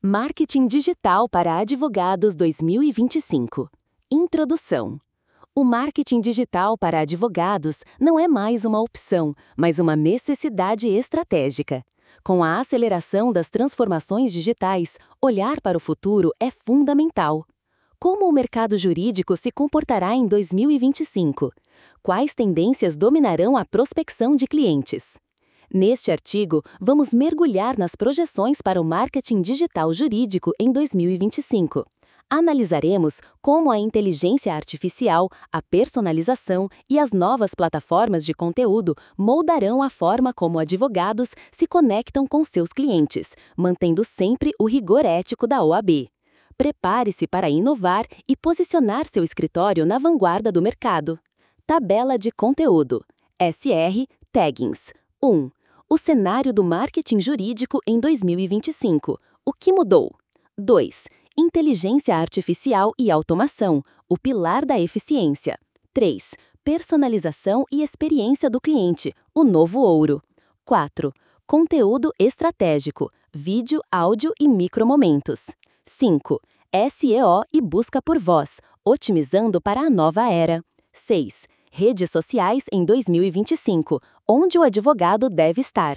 Marketing Digital para Advogados 2025. Introdução. O marketing digital para advogados não é mais uma opção, mas uma necessidade estratégica. Com a aceleração das transformações digitais, olhar para o futuro é fundamental. Como o mercado jurídico se comportará em 2025? Quais tendências dominarão a prospecção de clientes? Neste artigo, vamos mergulhar nas projeções para o marketing digital jurídico em 2025. Analisaremos como a inteligência artificial, a personalização e as novas plataformas de conteúdo moldarão a forma como advogados se conectam com seus clientes, mantendo sempre o rigor ético da OAB. Prepare-se para inovar e posicionar seu escritório na vanguarda do mercado. Tabela de conteúdo. SR Taggings. 1. O cenário do marketing jurídico em 2025. O que mudou? 2. Inteligência artificial e automação, o pilar da eficiência. 3. Personalização e experiência do cliente, o novo ouro. 4. Conteúdo estratégico, vídeo, áudio e micromomentos. 5. SEO e busca por voz, otimizando para a nova era. 6. Redes sociais em 2025, onde o advogado deve estar.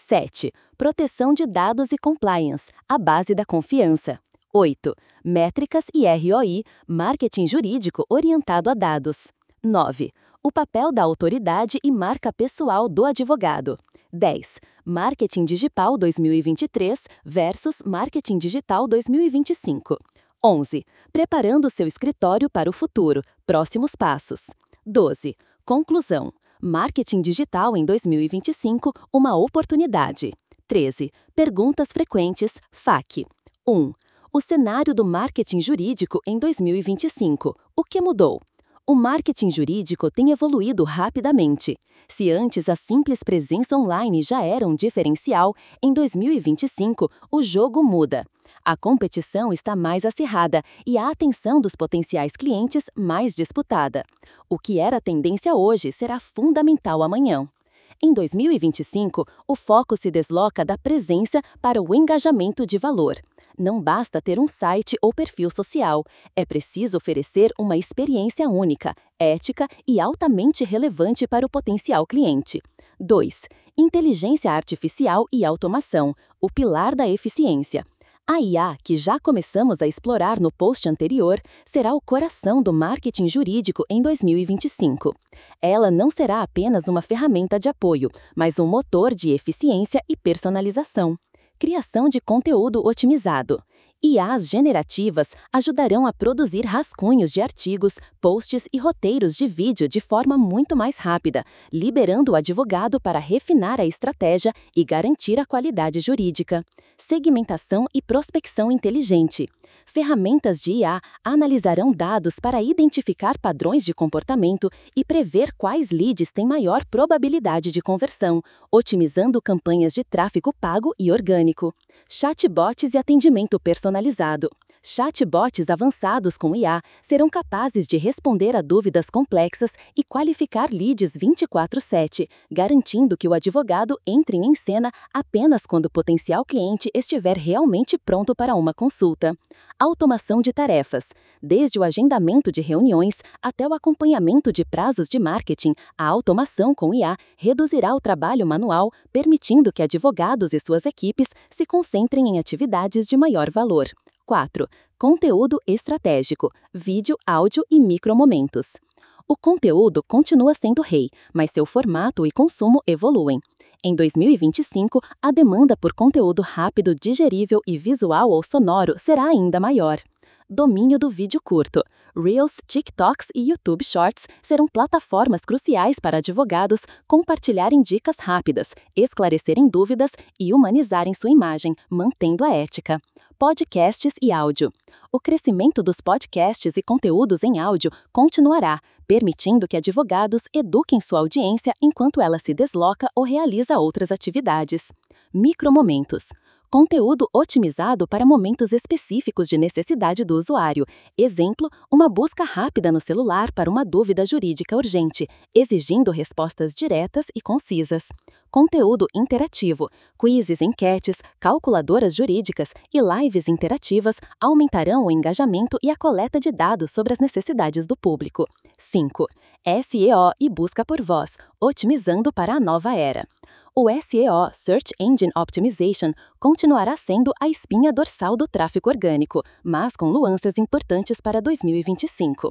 7. Proteção de dados e compliance, a base da confiança. 8. Métricas e ROI, marketing jurídico orientado a dados. 9. O papel da autoridade e marca pessoal do advogado. 10. Marketing digital 2023 versus marketing digital 2025. 11. Preparando seu escritório para o futuro, próximos passos. 12. Conclusão. Marketing digital em 2025, uma oportunidade. 13. Perguntas frequentes, FAQ. 1. O cenário do marketing jurídico em 2025. O que mudou? O marketing jurídico tem evoluído rapidamente. Se antes a simples presença online já era um diferencial, em 2025 o jogo muda. A competição está mais acirrada e a atenção dos potenciais clientes mais disputada. O que era tendência hoje será fundamental amanhã. Em 2025, o foco se desloca da presença para o engajamento de valor. Não basta ter um site ou perfil social, é preciso oferecer uma experiência única, ética e altamente relevante para o potencial cliente. 2. Inteligência artificial e automação, o pilar da eficiência. A IA, que já começamos a explorar no post anterior, será o coração do marketing jurídico em 2025. Ela não será apenas uma ferramenta de apoio, mas um motor de eficiência e personalização. Criação de conteúdo otimizado. IAs generativas ajudarão a produzir rascunhos de artigos, posts e roteiros de vídeo de forma muito mais rápida, liberando o advogado para refinar a estratégia e garantir a qualidade jurídica. Segmentação e prospecção inteligente. Ferramentas de IA analisarão dados para identificar padrões de comportamento e prever quais leads têm maior probabilidade de conversão, otimizando campanhas de tráfego pago e orgânico. Chatbots e atendimento personalizado. Chatbots avançados com IA serão capazes de responder a dúvidas complexas e qualificar leads 24/7, garantindo que o advogado entre em cena apenas quando o potencial cliente estiver realmente pronto para uma consulta. Automação de tarefas. Desde o agendamento de reuniões até o acompanhamento de prazos de marketing, a automação com IA reduzirá o trabalho manual, permitindo que advogados e suas equipes se concentrem em atividades de maior valor. 4. Conteúdo estratégico, vídeo, áudio e micromomentos. O conteúdo continua sendo rei, mas seu formato e consumo evoluem. Em 2025, a demanda por conteúdo rápido, digerível e visual ou sonoro será ainda maior. Domínio do vídeo curto. Reels, TikToks e YouTube Shorts serão plataformas cruciais para advogados compartilharem dicas rápidas, esclarecerem dúvidas e humanizarem sua imagem, mantendo a ética. Podcasts e áudio. O crescimento dos podcasts e conteúdos em áudio continuará, permitindo que advogados eduquem sua audiência enquanto ela se desloca ou realiza outras atividades. Micromomentos. Conteúdo otimizado para momentos específicos de necessidade do usuário. Exemplo, uma busca rápida no celular para uma dúvida jurídica urgente, exigindo respostas diretas e concisas. Conteúdo interativo. Quizzes, enquetes, calculadoras jurídicas e lives interativas aumentarão o engajamento e a coleta de dados sobre as necessidades do público. 5. SEO e busca por voz, otimizando para a nova era. O SEO, Search Engine Optimization, continuará sendo a espinha dorsal do tráfego orgânico, mas com nuances importantes para 2025.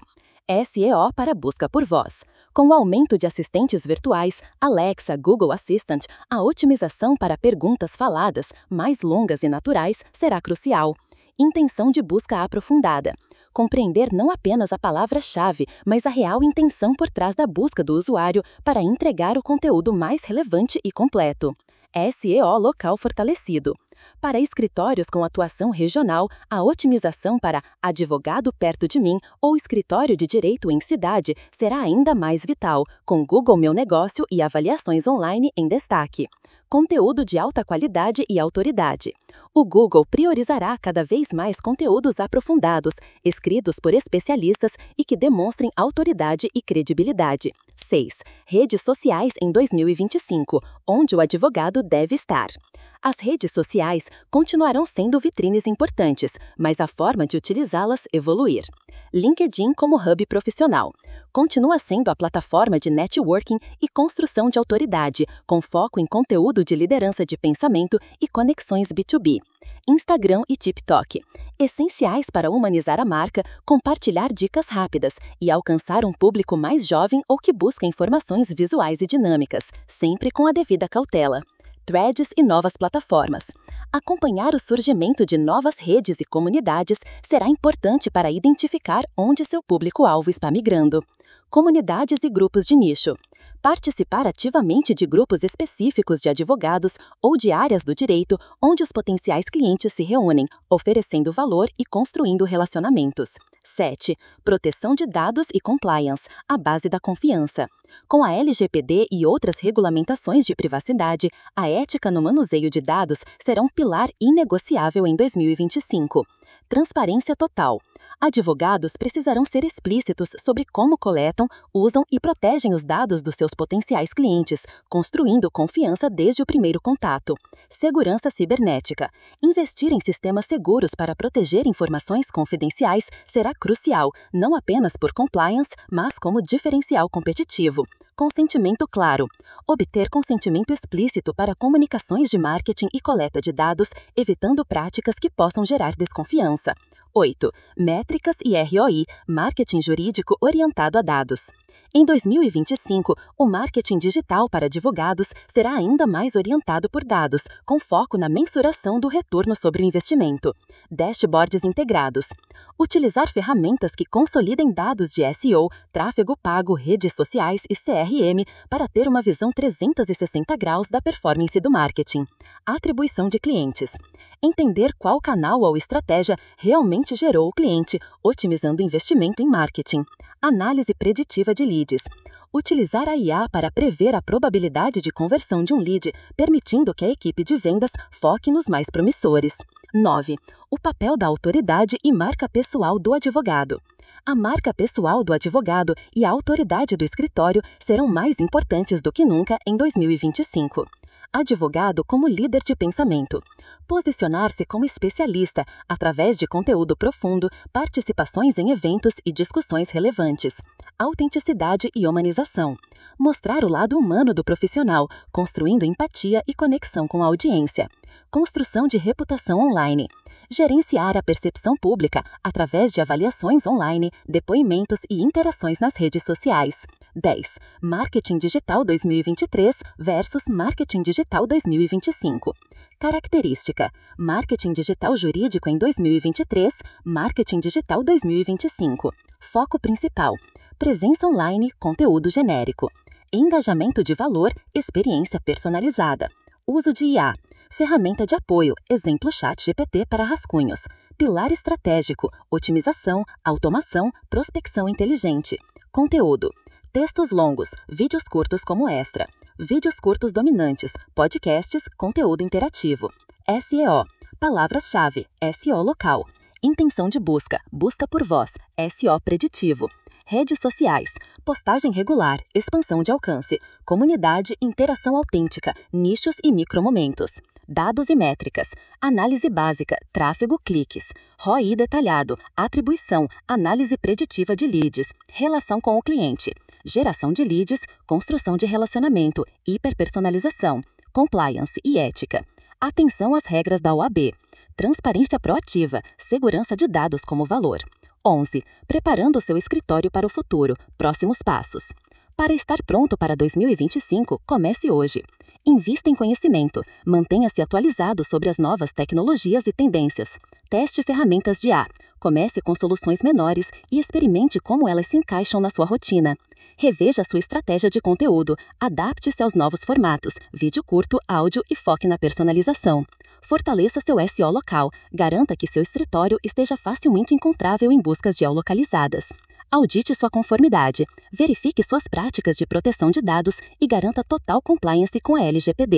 SEO para busca por voz. Com o aumento de assistentes virtuais, Alexa, Google Assistant, a otimização para perguntas faladas, mais longas e naturais, será crucial. Intenção de busca aprofundada. Compreender não apenas a palavra-chave, mas a real intenção por trás da busca do usuário para entregar o conteúdo mais relevante e completo. SEO local fortalecido. Para escritórios com atuação regional, a otimização para advogado perto de mim ou escritório de direito em cidade será ainda mais vital, com Google Meu Negócio e avaliações online em destaque. Conteúdo de alta qualidade e autoridade. O Google priorizará cada vez mais conteúdos aprofundados, escritos por especialistas e que demonstrem autoridade e credibilidade. 6. Redes sociais em 2025, onde o advogado deve estar. As redes sociais continuarão sendo vitrines importantes, mas a forma de utilizá-las evoluir. LinkedIn como hub profissional. Continua sendo a plataforma de networking e construção de autoridade, com foco em conteúdo de liderança de pensamento e conexões B2B. Instagram e TikTok. Essenciais para humanizar a marca, compartilhar dicas rápidas e alcançar um público mais jovem ou que busca informações visuais e dinâmicas, sempre com a devida cautela. Threads e novas plataformas. Acompanhar o surgimento de novas redes e comunidades será importante para identificar onde seu público-alvo está migrando. Comunidades e grupos de nicho. Participar ativamente de grupos específicos de advogados ou de áreas do direito onde os potenciais clientes se reúnem, oferecendo valor e construindo relacionamentos. 7. Proteção de dados e compliance, a base da confiança. Com a LGPD e outras regulamentações de privacidade, a ética no manuseio de dados será um pilar inegociável em 2025. Transparência total. Advogados precisarão ser explícitos sobre como coletam, usam e protegem os dados dos seus potenciais clientes, construindo confiança desde o primeiro contato. Segurança cibernética. Investir em sistemas seguros para proteger informações confidenciais será crucial, não apenas por compliance, mas como diferencial competitivo. Consentimento claro. Obter consentimento explícito para comunicações de marketing e coleta de dados, evitando práticas que possam gerar desconfiança. 8. Métricas e ROI, marketing jurídico orientado a dados. Em 2025, o marketing digital para advogados será ainda mais orientado por dados, com foco na mensuração do retorno sobre o investimento. Dashboards integrados. Utilizar ferramentas que consolidem dados de SEO, tráfego pago, redes sociais e CRM para ter uma visão 360 graus da performance do marketing. Atribuição de clientes. Entender qual canal ou estratégia realmente gerou o cliente, otimizando o investimento em marketing. Análise preditiva de leads. Utilizar a IA para prever a probabilidade de conversão de um lead, permitindo que a equipe de vendas foque nos mais promissores. 9. O papel da autoridade e marca pessoal do advogado. A marca pessoal do advogado e a autoridade do escritório serão mais importantes do que nunca em 2025. Advogado como líder de pensamento. Posicionar-se como especialista através de conteúdo profundo, participações em eventos e discussões relevantes. Autenticidade e humanização. Mostrar o lado humano do profissional, construindo empatia e conexão com a audiência. Construção de reputação online. Gerenciar a percepção pública através de avaliações online, depoimentos e interações nas redes sociais. 10. Marketing Digital 2023 versus Marketing Digital 2025. Característica: Marketing Digital Jurídico em 2023, Marketing Digital 2025. Foco principal: presença online, conteúdo genérico. Engajamento de valor, experiência personalizada. Uso de IA. Ferramenta de apoio, exemplo ChatGPT para rascunhos. Pilar estratégico, otimização, automação, prospecção inteligente. Conteúdo: textos longos, vídeos curtos como extra. Vídeos curtos dominantes, podcasts, conteúdo interativo. SEO. Palavras-chave, SEO local. Intenção de busca, busca por voz, SEO preditivo. Redes sociais, postagem regular, expansão de alcance, comunidade, interação autêntica, nichos e micromomentos. Dados e métricas, análise básica, tráfego, cliques, ROI detalhado, atribuição, análise preditiva de leads, relação com o cliente, geração de leads, construção de relacionamento, hiperpersonalização, compliance e ética. Atenção às regras da OAB. Transparência proativa, segurança de dados como valor. 11. Preparando o seu escritório para o futuro. Próximos passos. Para estar pronto para 2025, comece hoje. Invista em conhecimento. Mantenha-se atualizado sobre as novas tecnologias e tendências. Teste ferramentas de IA. Comece com soluções menores e experimente como elas se encaixam na sua rotina. Reveja sua estratégia de conteúdo. Adapte-se aos novos formatos, vídeo curto, áudio e foque na personalização. Fortaleça seu SEO local. Garanta que seu escritório esteja facilmente encontrável em buscas geolocalizadas. Audite sua conformidade. Verifique suas práticas de proteção de dados e garanta total compliance com a LGPD.